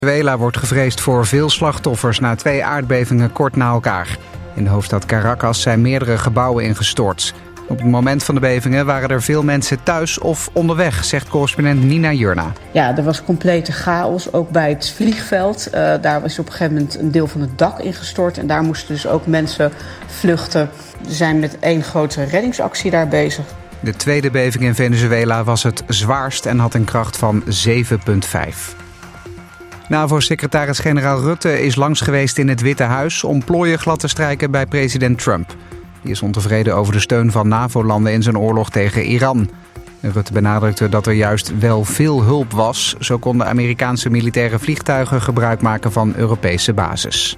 Venezuela wordt gevreesd voor veel slachtoffers na 2 aardbevingen kort na elkaar. In de hoofdstad Caracas zijn meerdere gebouwen ingestort. Op het moment van de bevingen waren er veel mensen thuis of onderweg, zegt correspondent Nina Jurna. Ja, er was complete chaos, ook bij het vliegveld. Daar was op een gegeven moment een deel van het dak ingestort en daar moesten dus ook mensen vluchten. We zijn met 1 grote reddingsactie daar bezig. De tweede beving in Venezuela was het zwaarst en had een kracht van 7,5. NAVO-secretaris-generaal Rutte is langs geweest in het Witte Huis om plooien glad te strijken bij president Trump. Die is ontevreden over de steun van NAVO-landen in zijn oorlog tegen Iran. Rutte benadrukte dat er juist wel veel hulp was. Zo konden Amerikaanse militaire vliegtuigen gebruik maken van Europese bases.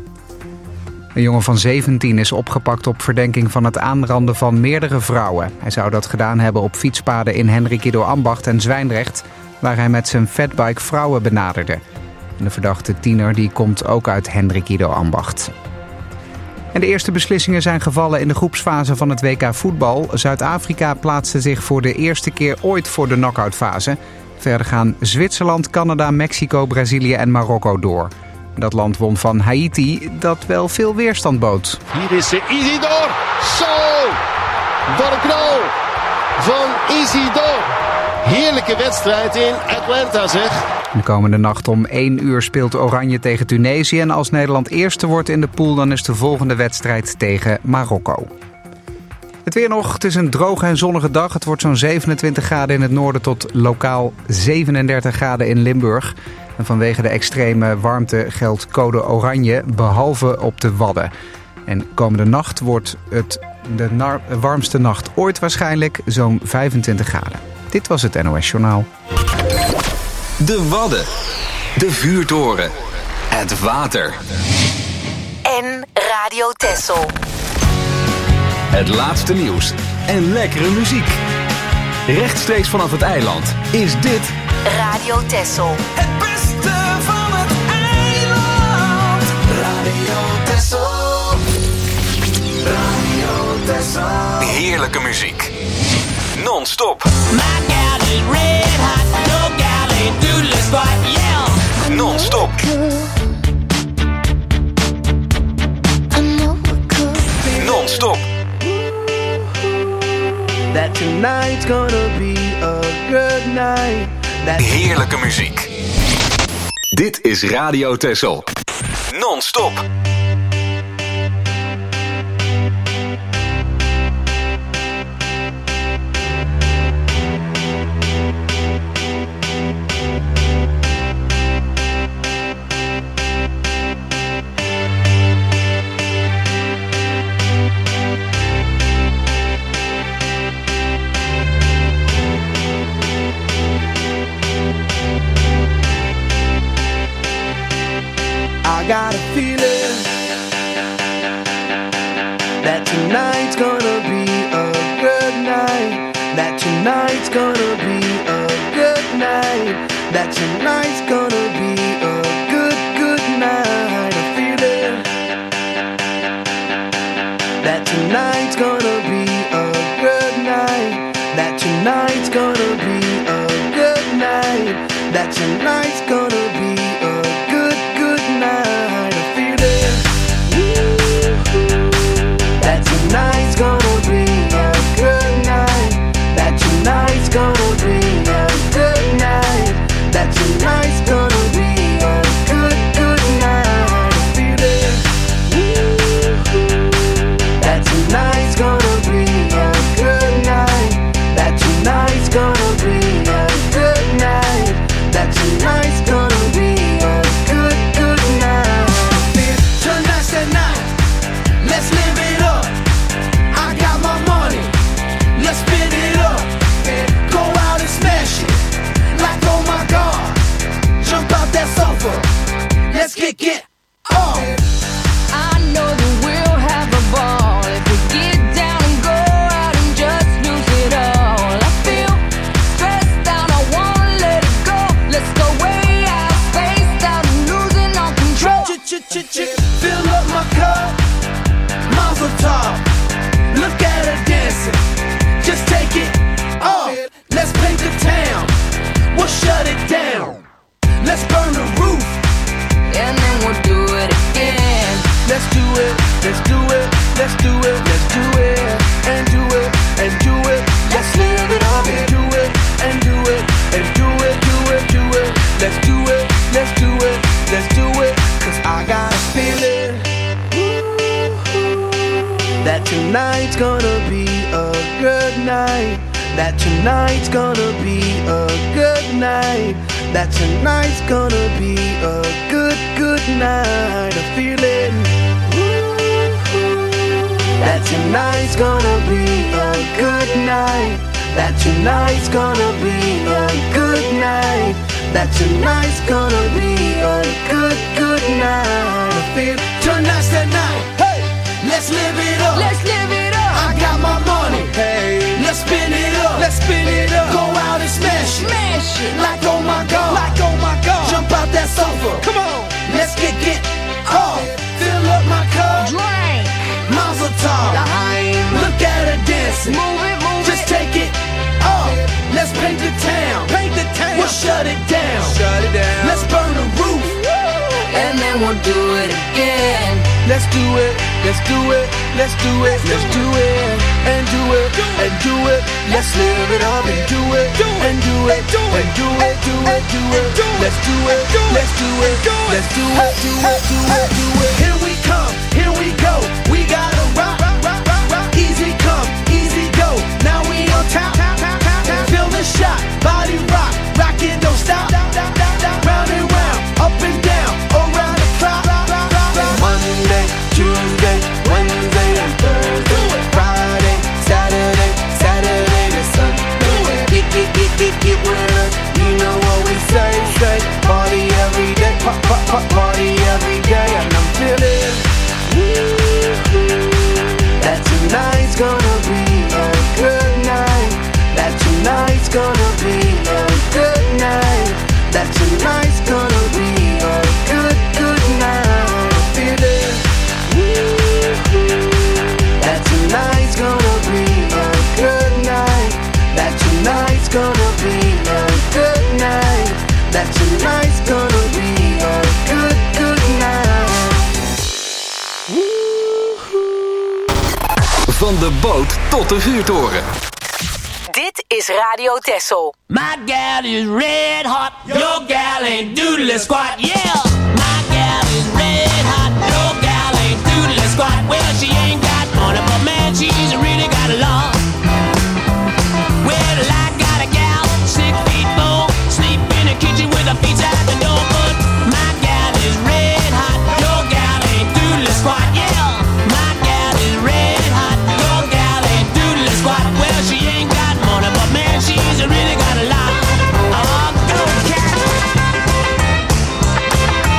Een jongen van 17 is opgepakt op verdenking van het aanranden van meerdere vrouwen. Hij zou dat gedaan hebben op fietspaden in Hendrikido-Ambacht en Zwijndrecht, waar hij met zijn fatbike vrouwen benaderde. En de verdachte tiener die komt ook uit Hendrikido-Ambacht. En de eerste beslissingen zijn gevallen in de groepsfase van het WK voetbal. Zuid-Afrika plaatste zich voor de eerste keer ooit voor de knock-outfase. Verder gaan Zwitserland, Canada, Mexico, Brazilië en Marokko door. Dat land won van Haiti, dat wel veel weerstand bood. Hier is Isidore. Zo! Wat een knal van Isidore. Heerlijke wedstrijd in Atlanta, zeg. De komende nacht om 1 uur speelt Oranje tegen Tunesië. En als Nederland eerste wordt in de pool, dan is de volgende wedstrijd tegen Marokko. Het weer nog. Het is een droge en zonnige dag. Het wordt zo'n 27 graden in het noorden tot lokaal 37 graden in Limburg. En vanwege de extreme warmte geldt code oranje, behalve op de Wadden. En komende nacht wordt het de warmste nacht ooit waarschijnlijk, zo'n 25 graden. Dit was het NOS Journaal. De Wadden, de vuurtoren, het water. En Radio Texel. Het laatste nieuws en lekkere muziek. Rechtstreeks vanaf het eiland is dit Radio Texel. Het beste van het eiland. Radio Texel. Radio Texel. heerlijke muziek. Non-stop. My gal is red hot, no gal ain't doodless but yeah. Non-stop. Non-stop. That tonight's gonna be a good night. Heerlijke muziek. Dit is Radio Texel. Non-stop. I got a feeling that tonight's gonna be a good night. That tonight's gonna be a good night. That tonight's gonna be a good night. A feeling that tonight's gonna be a good night. That tonight's gonna be a good night. That tonight's gonna be a good night. A feeling that tonight's gonna be a good night. That tonight's gonna be a good night. That tonight's gonna be a good night. A feeling that tonight's gonna be a good night. That tonight's gonna be a good night. That tonight's gonna be a good night. Tonight's the night, let's live it up. I got my money, let's spin it up. Go out and smash it, like oh my god. Jump out that sofa, let's get on. I know that we'll have a ball if we get down and go out and just lose it all. I feel stressed out, I wanna let it go. Let's go way out, spaced out, and losing all control. Fill up my cup, Mazel tov. Look at her dancing, just take it off. Let's paint the town, we'll shut it down. Let's burn the roof, let's do it, let's do it, let's do it, and do it, and do it. Let's live it up and do it, and do it, and do it, do it, do it. Let's do it, let's do it, let's do it. 'Cause I got a feeling that tonight's gonna be a good night. That tonight's gonna be a good night. That tonight's gonna be a good, good night. A feeling that tonight's gonna be a good night. That tonight's gonna be a good night. That tonight's gonna be a good, good night. I feel tonight's the night. Hey, let's live it up. Let's live it up. I got my money. Hey, let's spin it up. Let's spin it up. Go out and smash it. Smash it. Like oh my god. Like oh my god. Jump out that sofa. Come on. Let's get off. Fill up my cup. Drink. Mazel tov. Look at her dancing. Move it, move Just it. take it off. Let's paint the town. Paint the town. We'll shut it down. Shut it down. Let's burn the roof. And then we'll do it again. Let's do it. Let's do it. Let's do it. Let's do it. And do it. And do it. Let's live it up and do it. And do it. And do it. Do it. Do it. Let's do it. Let's do it. Let's do it. Do it. Do it. Do it. Here we come. Here we go. We gotta rock. Easy come. Easy go. Now we on top. Feel the shot. Body rock. Rock it. Don't stop. Round and round. Up and down. Around the clock. Monday, Tuesday, Wednesday, and Thursday. Friday, Saturday, Saturday to Sunday. Get with us. You know what we say. Party every day. Party every day. And I'm feeling that tonight's gonna be a good night. That tonight's gonna be a good night. That tonight's gonna be a good, good night. I'm feeling that tonight's gonna be a good night. That tonight's gonna be a good night. That tonight's gonna be a good, good night. Van de boot tot de vuurtoren. Dit is Radio Texel. My gal is red hot, your gal ain't doodly squat, yeah. My gal is red hot, your gal ain't doodly squat. Well, she ain't got money, but man, she's really got a lot. Well, I got a gal, 6 feet 4, sleep in the kitchen with her feet out the door. But my gal is red hot, your gal ain't doodly squat, yeah. My gal is red hot, your gal ain't doodly squat. Well, she ain't got money, but man, she's really got a lot. Oh, go cat.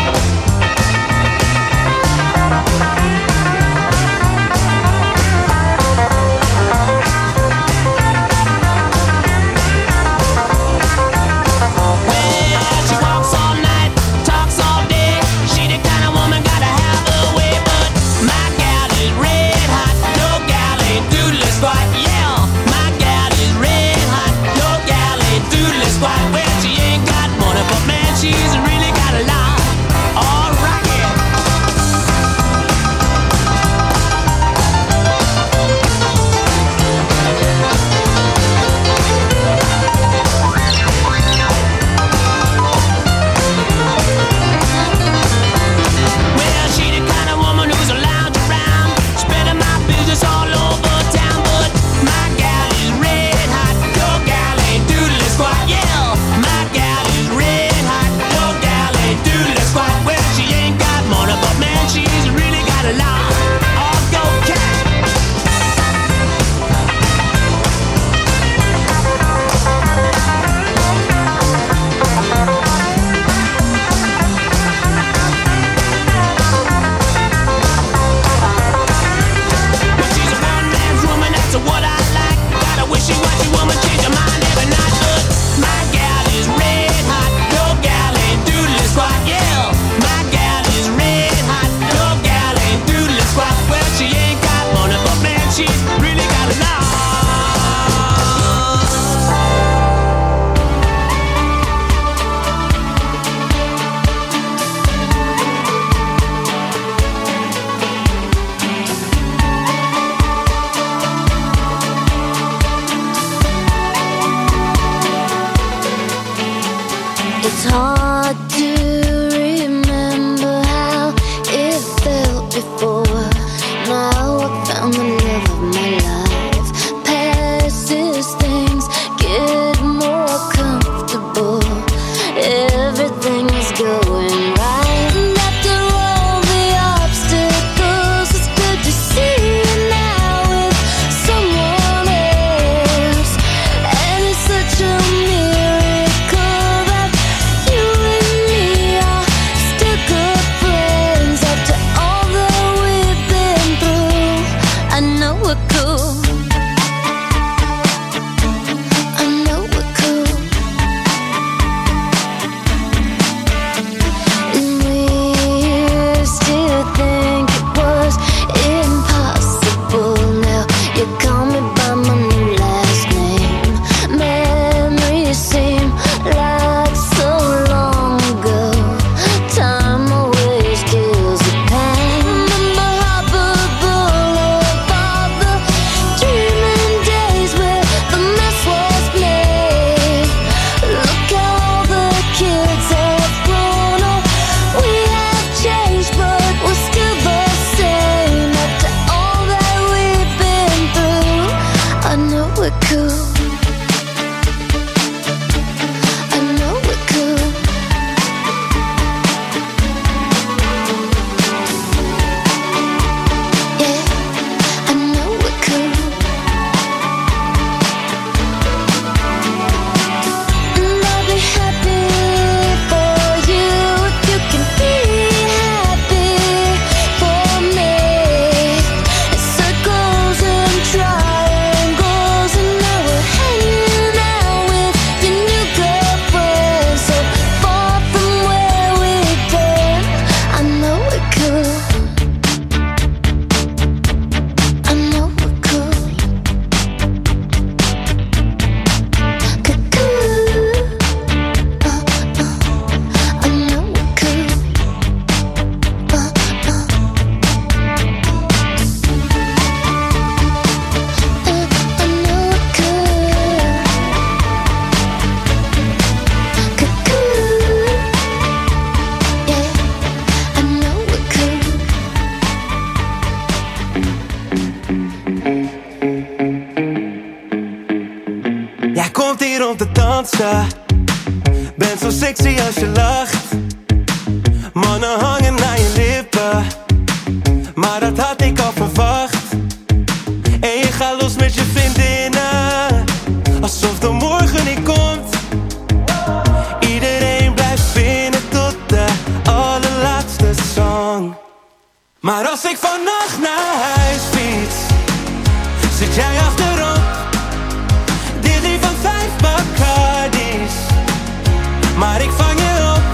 dansen. Ben zo sexy als je lacht. Mannen hangen naar je lippen, maar dat had ik al verwacht. En je gaat los met je vriendinnen, alsof de morgen niet komt. Iedereen blijft binnen tot de allerlaatste song. Maar als ik vannacht naar huis fiets, zit jij achterop. Dizzy van 5 Bacardis, maar ik vang je op.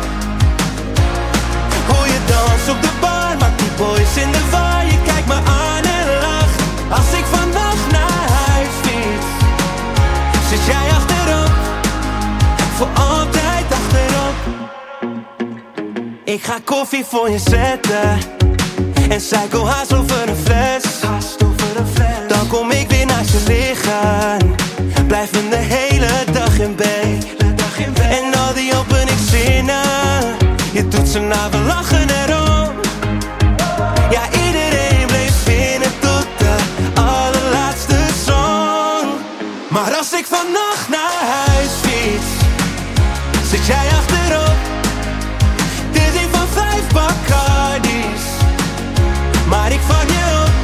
Hoe je danst op de bar, maakt die boys in de war. Je kijkt me aan en lacht. Als ik vannacht naar huis fiets, zit jij achterop, voor altijd achterop. Ik ga koffie voor je zetten en suikerhaas over een fles. Dan kom ik weer naast je liggen, blijven de hele dag in bed. En al die openingszinnen, je doet ze na, we lachen erom. Ja, iedereen bleef binnen tot de allerlaatste song. Maar als ik vannacht naar huis fiets, zit jij achterop. Dizzy van 5 Bacardis, maar ik vang je op.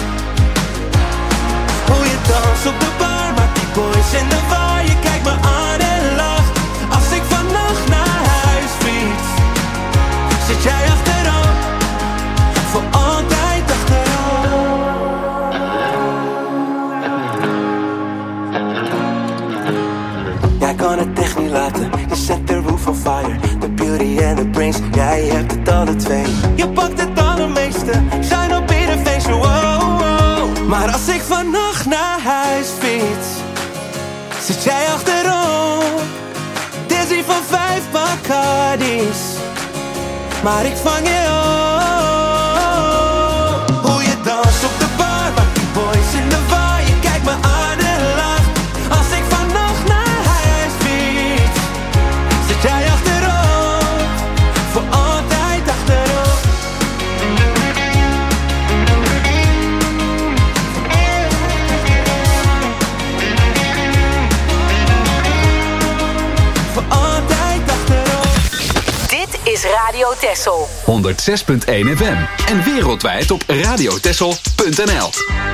Hoe je danst op de bar, maakt die boys in de war. Je kijkt me aan en lacht. Als ik vannacht naar huis fiets, zit jij achterop, voor altijd achterop. Jij kan het echt niet laten, je zet de roof on fire. The beauty and the brains, jij hebt het alle twee. Je pakt het allermeeste, shine op ieder feestje, wow, wow. Maar als ik vannacht naar huis fiets, zit jij achterop. Dizzy van 5 Bacardis, maar ik vang je op. Hoe je danst op de bar, maakt die boys in de war. Je kijkt me aan en lacht. Als ik vannacht naar huis fiets, zit jij achterop, voor altijd achterop. Voor altijd achterop. Dit is Radio Texel. 106.1 FM en wereldwijd op radiotexel.nl.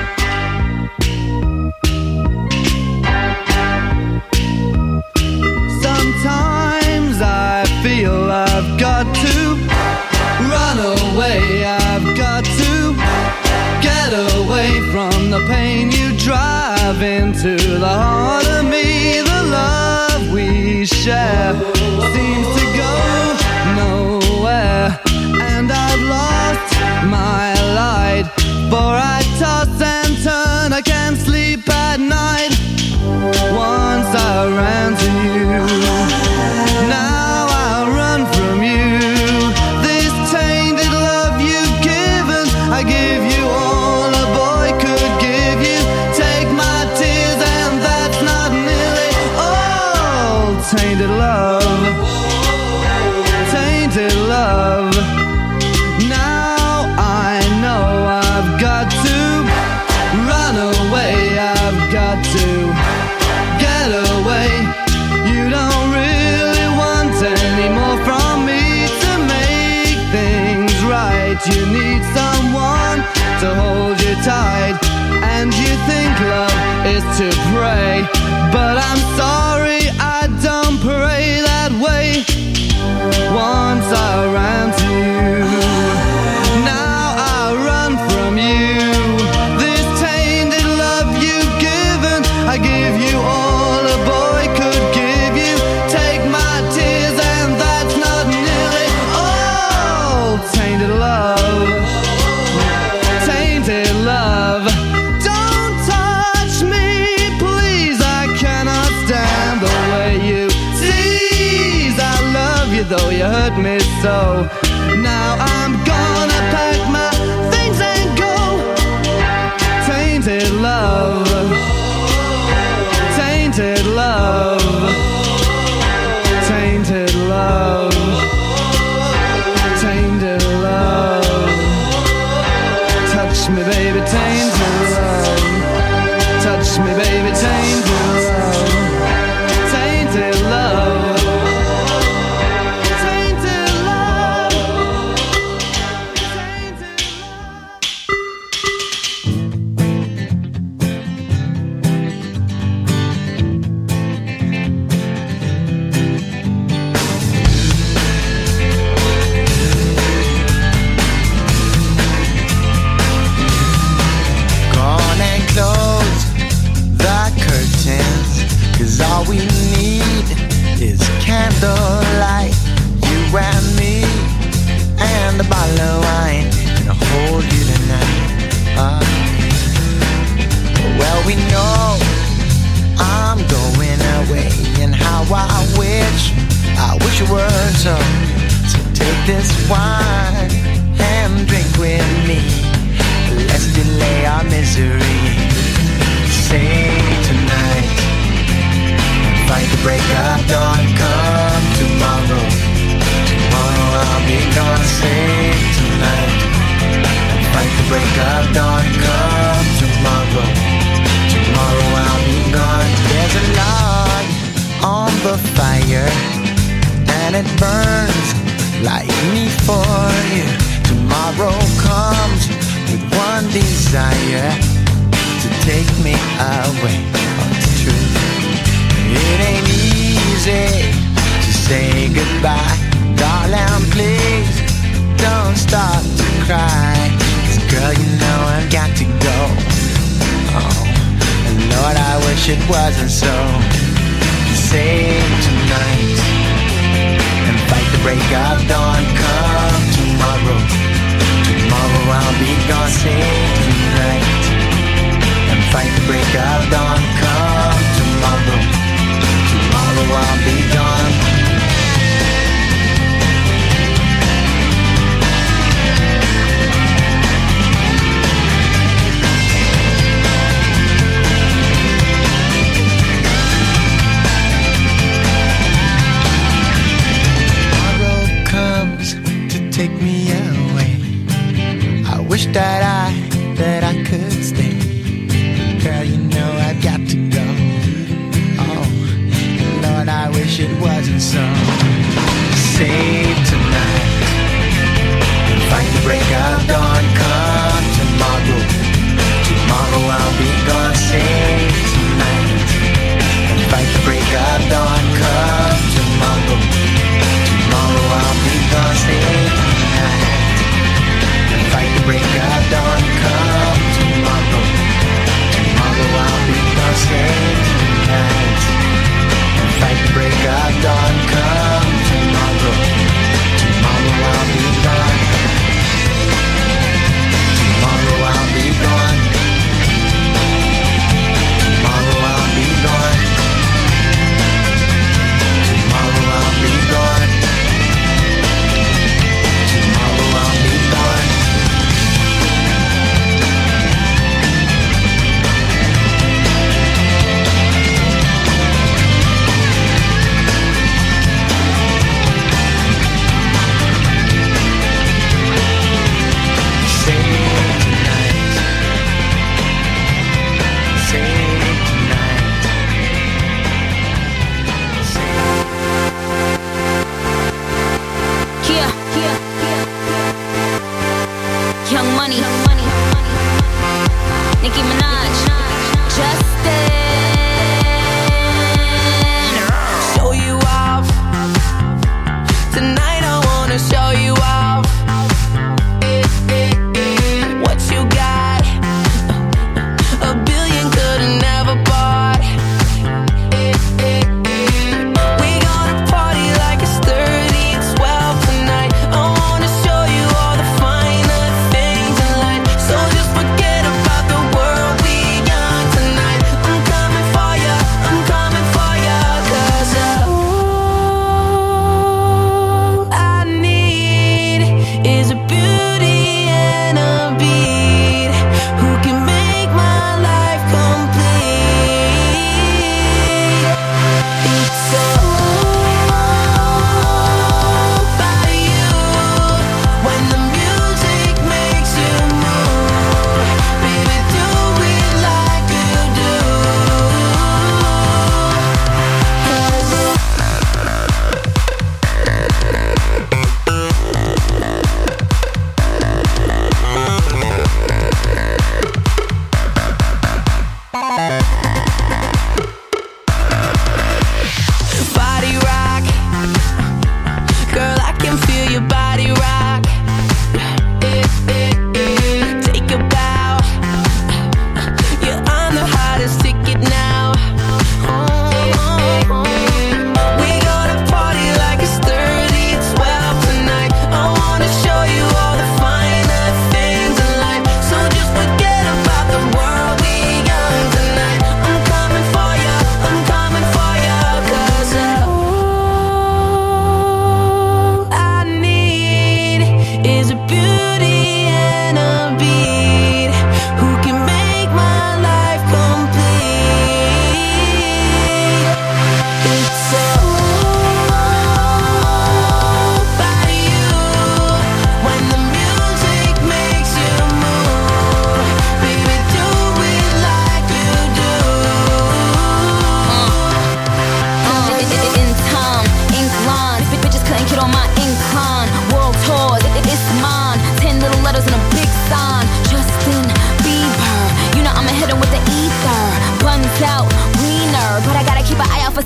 Sometimes I feel I've got to run away. I've got to get away from the pain you drive into the heart of me. The love we share seems to go nowhere, and I've lost my light, for I toss and turn, I can't sleep at night. Once I ran to you, now I run from you. This tainted love you've given, I give you all a boy could give you. Take my tears and that's not nearly all. Tainted love, tainted love. Now I know I've got to run away, I've got to get away. You don't really want any more from me to make things right. You need someone to hold you tight, and you think love is to pray, but I'm sorry, I don't pray that way. Once I ran to you, now I run from you. This tainted love you've given, I give you all a boy could give you. Take my tears and that's not nearly all. Tainted love, tainted love. Don't touch me, please, I cannot stand the way you tease. I love you though you hurt me so. Now I'm gonna pack my things and go. Tainted love, tainted love, tainted love, tainted love. Touch me baby, tainted love. Touch me baby, tainted love. Tainted wine and drink with me. Let's delay our misery. Say tonight, fight the break of dawn. Come tomorrow, tomorrow I'll be gone. Say tonight, fight the break of dawn. Come tomorrow, tomorrow I'll be gone. There's a log on the fire and it burns like me for you. Tomorrow comes with one desire, to take me away. Oh, it's true. It ain't easy to say goodbye. Darling, please don't start to cry. 'Cause girl, you know I've got to go. Oh, and Lord, I wish it wasn't so. Save tonight and fight the break of dawn. Come tomorrow, tomorrow I'll be gone. Save tonight and fight the break of dawn. Come tomorrow, tomorrow I'll be gone. Take me away. I wish that I could stay. Girl, you know I've got to go. Oh, Lord, I wish it wasn't so. Save tonight and fight the break of dawn. Come tomorrow, tomorrow I'll be gone. Save tonight and fight the break of dawn. Come tomorrow, tomorrow I'll be gone. Save fight the break of dawn. Come tomorrow, tomorrow I'll be gone. Save tonight and fight the break of dawn. Come tomorrow,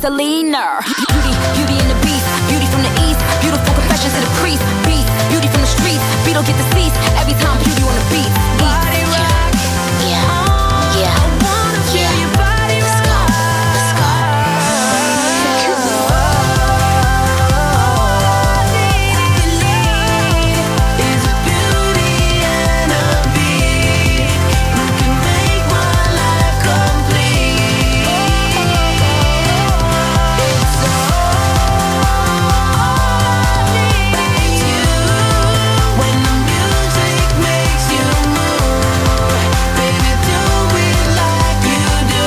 gasoliner. Beauty and the beast, beauty from the east, beautiful confessions to the priest. Beast, beauty from the streets, beat don't get deceased. Every time beauty on the beat. Body rock, yeah, yeah. I wanna feel your body rock. Let's go, is a beauty and a beat. You can make my life complete. It's all about you. When the music makes you move, baby, do it like you do.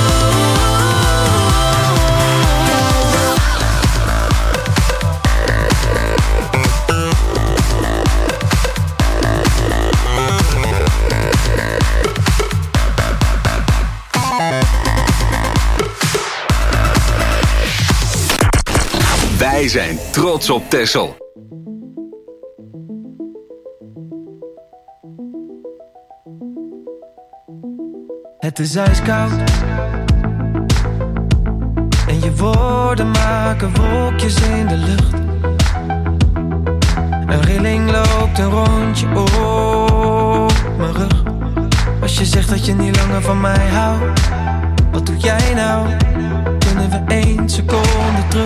Wij zijn trots op Texel. Het is ijskoud en je woorden maken wolkjes in de lucht. Een rilling loopt een rondje op mijn rug. Als je zegt dat je niet langer van mij houdt, wat doe jij nou? Kunnen we 1 seconde terug?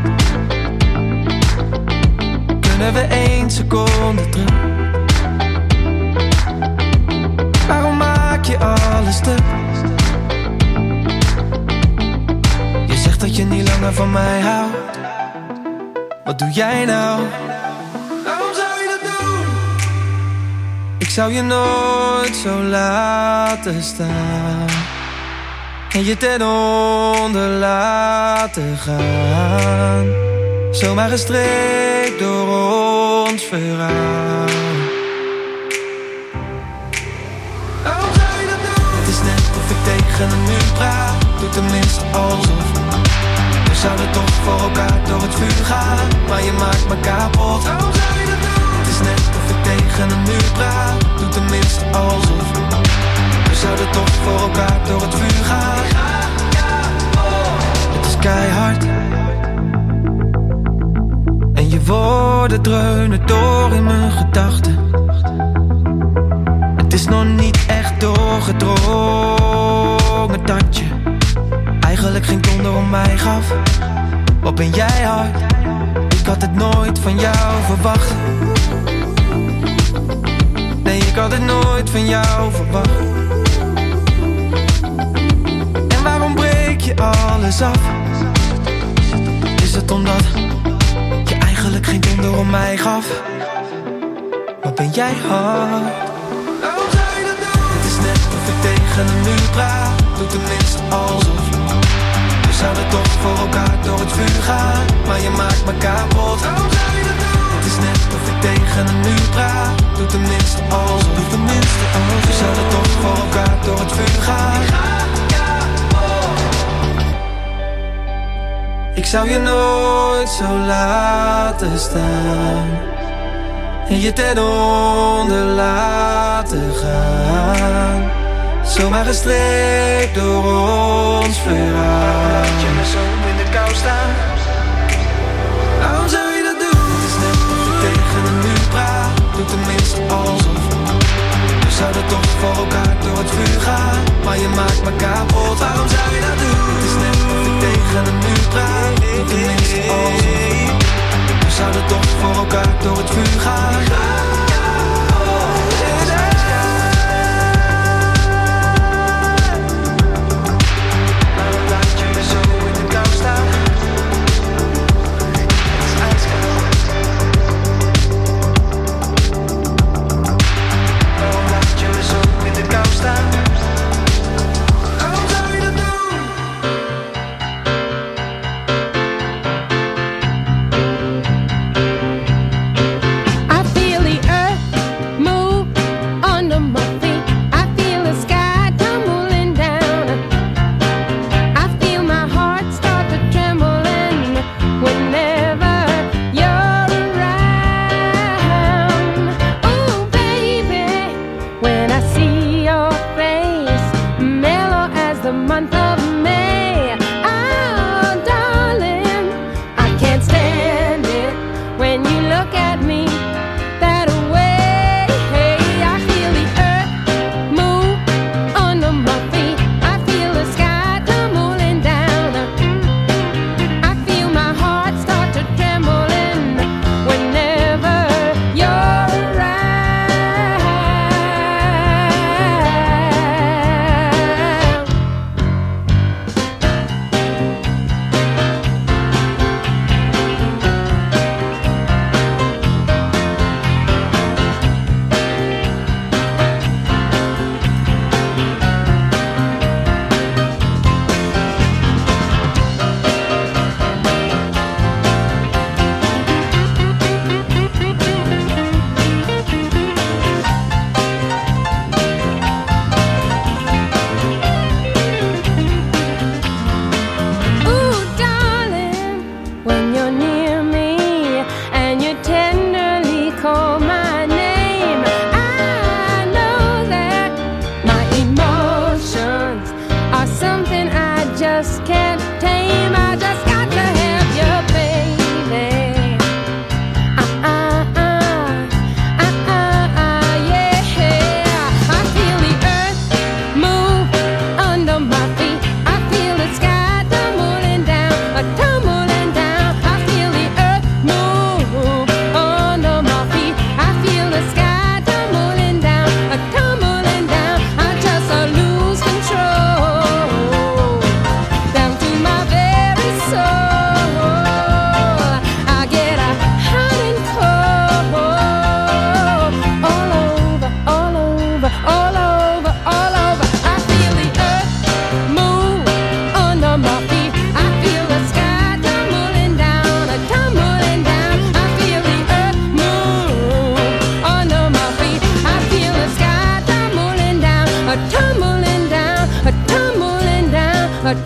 Kunnen we 1 seconde terug? Waarom maak je alles stuk? Je zegt dat je niet langer van mij houdt. Wat doe jij nou? Waarom zou je dat doen? Ik zou je nooit zo laten staan en je ten onder laten gaan. Zomaar gestreept door ons verhaal. Waarom zou je dat doen? Het is net of ik tegen een muur praat. Doe tenminste alsof. We zouden toch voor elkaar door het vuur gaan, maar je maakt me kapot. Waarom zou je dat doen? Het is net of ik tegen een muur praat. Doe tenminste alsof. We zouden toch voor elkaar door het vuur gaan. Het is keihard en je woorden dreunen door in mijn gedachten. Het is nog niet echt doorgedrongen dat je eigenlijk geen donder om mij gaf. Wat ben jij hard? Ik had het nooit van jou verwacht. Nee, ik had het nooit van jou verwacht. En waarom breek je alles af? Is het omdat je eigenlijk geen donder om mij gaf? Wat ben jij hard? Waarom zou je dat doen? Het is net of ik tegen een muur praat. Doe tenminste alsof. We zouden toch voor elkaar door het vuur gaan, maar je maakt me kapot. Waarom zou je dat doen? Het is net of ik tegen een muur praat. Doe tenminste alsof. Doe tenminste alsof. We zouden toch voor elkaar door het vuur gaan. Ik zou je nooit zo laten staan en je ten onder laten gaan. Zomaar gestreept door ons verhaal. Laat je me zo in de kou staan. Waarom zou je dat doen? Het is net of ik tegen een muur praat. Doe tenminste alsof. We zouden toch voor elkaar door het vuur gaan, maar je maakt me kapot. Waarom zou je dat doen? Het is net of ik tegen een muur praat. Doe tenminste alsof. We zouden toch voor elkaar door het vuur gaan. Waarom laat je me zo in de kou staan? Waarom zou je dat doen?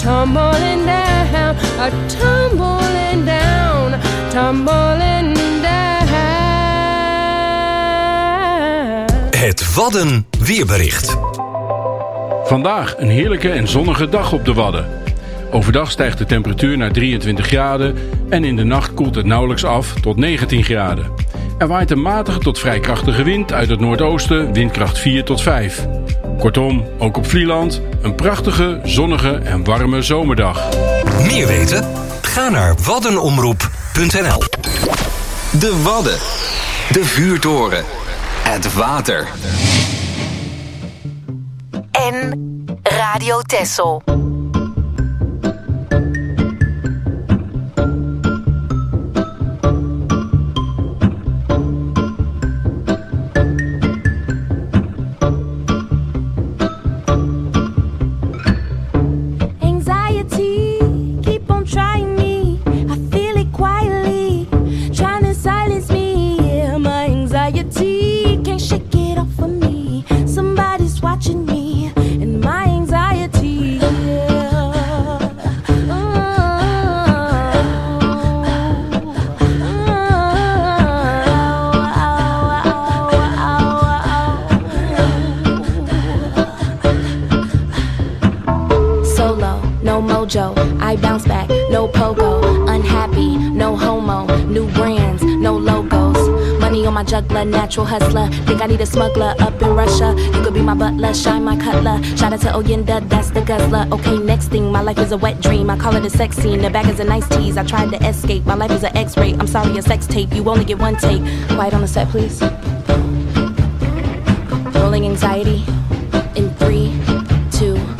tumbling down, tumbling down, tumbling down. Het Wadden weerbericht. Vandaag een heerlijke en zonnige dag op de Wadden. Overdag stijgt de temperatuur naar 23 graden en in de nacht koelt het nauwelijks af tot 19 graden. Er waait een matige tot vrij krachtige wind uit het noordoosten, windkracht 4 tot 5. Kortom, ook op Vlieland, een prachtige, zonnige en warme zomerdag. Meer weten? Ga naar waddenomroep.nl. De Wadden. De vuurtoren. Het water. En Radio Texel. I bounce back, no pogo. Unhappy, no homo. New brands, no logos. Money on my juggler, natural hustler. Think I need a smuggler up in Russia. You could be my butler, shine my cutler. Shout out to Oyenda, that's the guzzler. Okay, next thing, my life is a wet dream. I call it a sex scene, the back is a nice tease. I tried to escape, my life is an X-ray. I'm sorry, a sex tape, you only get one take. Quiet on the set, please. Rolling anxiety in 3, 2, 1.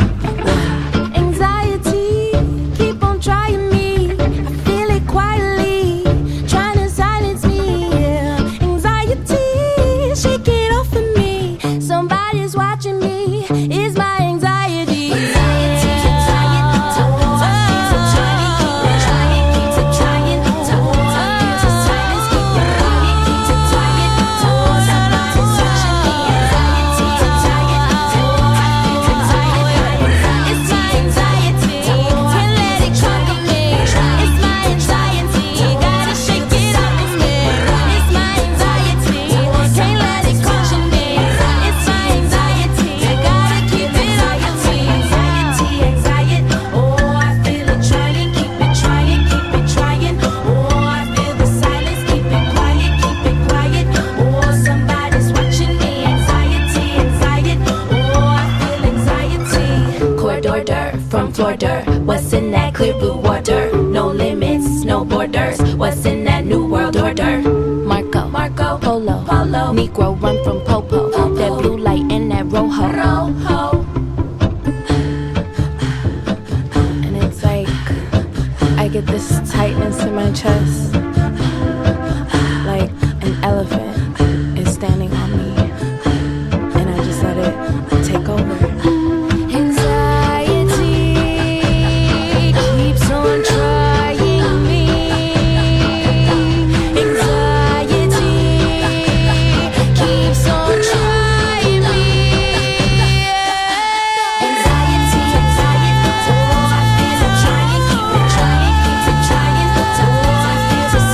What's in that clear blue water? No limits, no borders. What's in that new world order? Marco, Polo, Negro run from Popo. That blue light and that rojo. And it's like I get this tightness in my chest, like an elephant is standing on me, and I just let it take over. Anxiety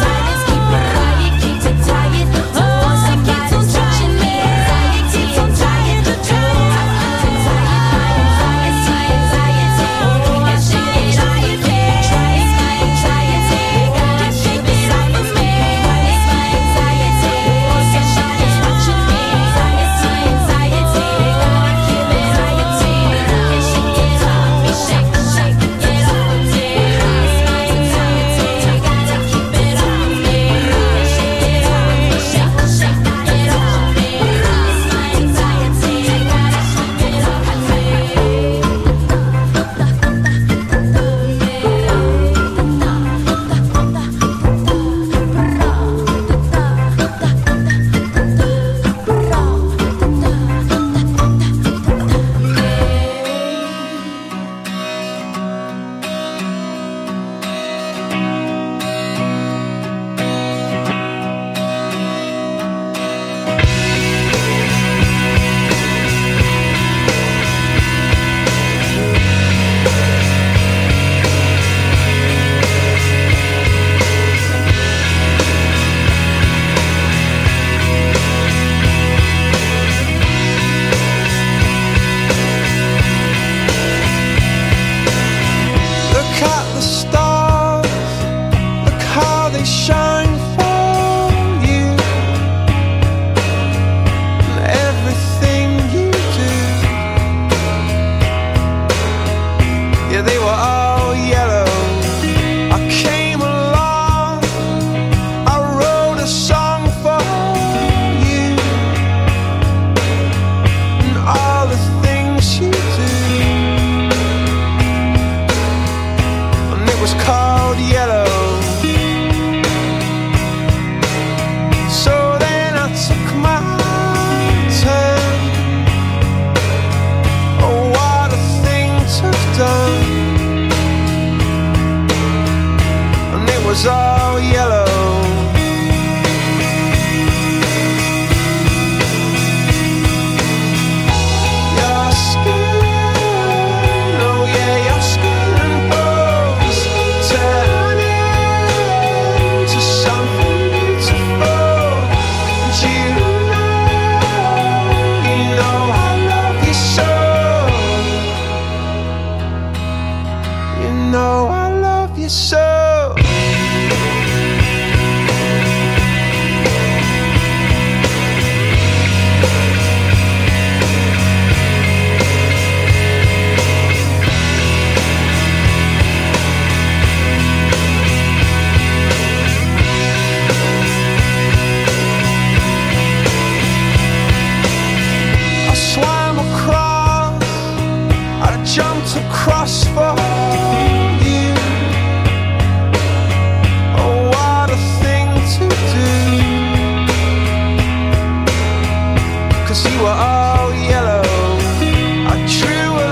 'cause you were all yellow. I drew a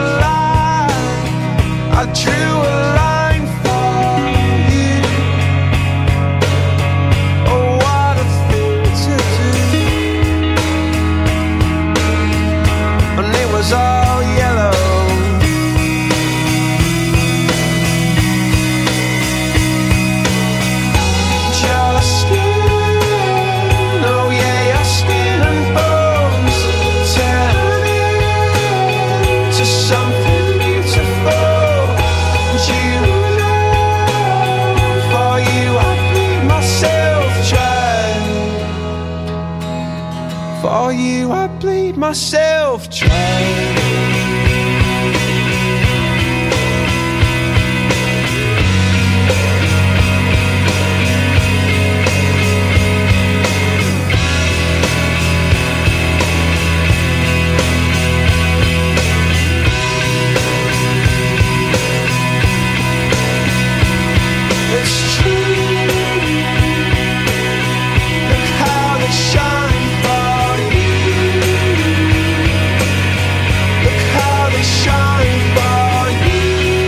line for you. Oh, what a thing to do. And it was all yellow. Your skin, oh yeah, your skin and bones turn into something beautiful. And you know, for you I bleed myself dry. For you I bleed myself dry. It's true. Look how they shine for you. Look how they shine for you.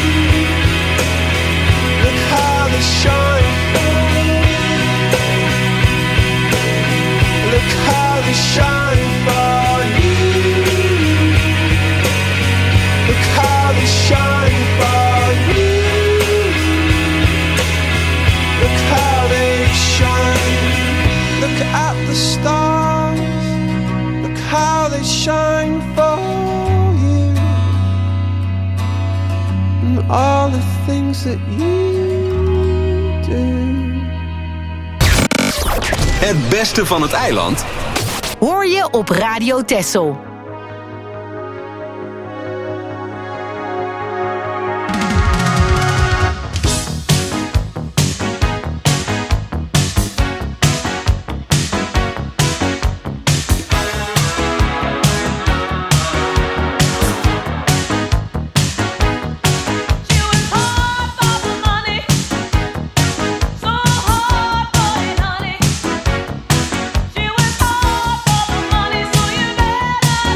Look how they shine for you. Look how they shine for you. Look how they shine for you. Look how they shine. Look at the stars. Look how they shine for you. And all the things that you do. Het beste van het eiland Hoor je op Radio Texel. She was hard for the money, so you better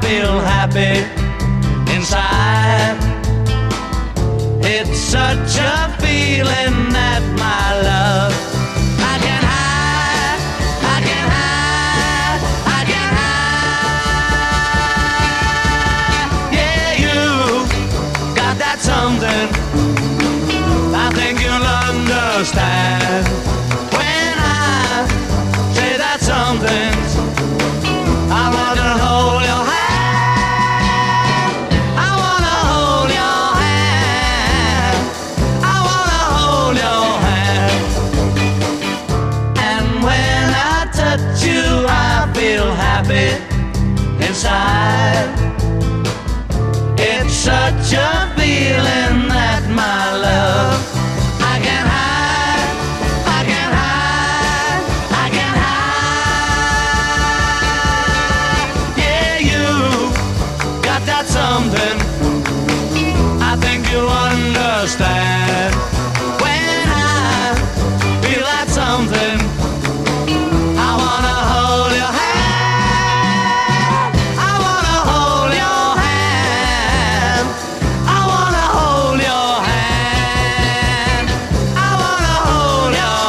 feel happy inside. It's such a feeling that my love I can hide, I can hide, I can hide. Yeah, you got that something I think you'll understand when I say that something. I want to hold your hand. I want to hold your hand. I want to hold your hand. And when I touch you, I feel happy inside. It's such a feeling that my love I can hide, I can hide, I can hide. Yeah, you got that something I think you'll understand when I feel that something. I wanna hold your hand. I wanna hold your hand. I wanna hold your hand. I wanna hold your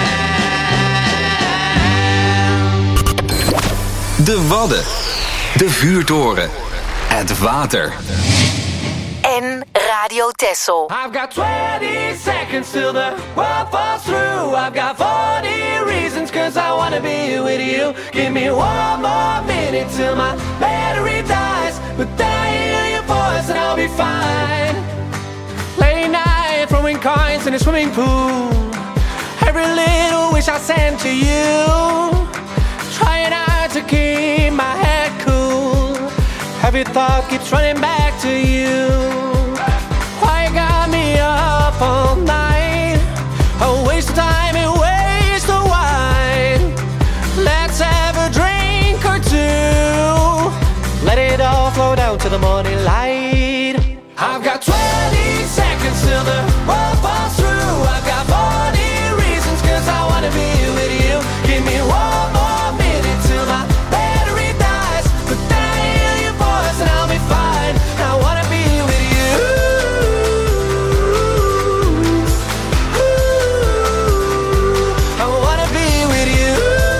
hand. De Wadden. De vuurtoren. Het water. En Radio Texel. I've got 20 seconds till the world falls through. I've got 40 reasons cause I wanna be with you. Give me one more minute till my battery dies. But then I hear your voice and I'll be fine. Late night throwing coins in a swimming pool. Every little wish I send to you. Trying out to keep my head cool. Every thought keeps running back to you. Why you got me up all night? A waste of time and waste of wine. Let's have a drink or two. Let it all flow down to the morning light. I've got 20 seconds till the world falls through. I've got 40 reasons cause I wanna be with you. Give me one more minute till my battery dies. But then I hear your voice and I'll be fine. I wanna be with you. I wanna be with you.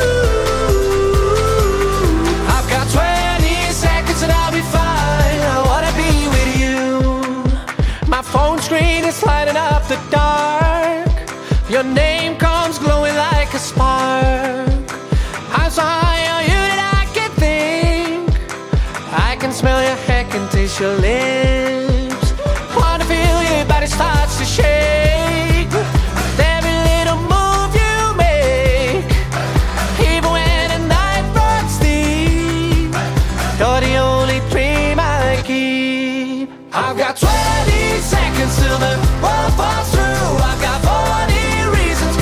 I've got 20 seconds and I'll be fine. I wanna be with you. My phone screen is lighting up the dark. Your name comes glowing like a spark. I'm so high on you that I can think. I can smell your head and taste your lips. Wanna feel your body starts to shake. With every little move you make. Even when the night runs deep, you're the only dream I keep. I've got 20 seconds till the world falls through. I've got 40 reasons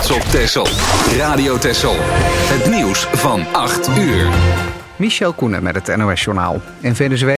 trots op Texel. Radio Texel. Het nieuws van 8 uur. Michel Koenen met het NOS-journaal. In Venezuela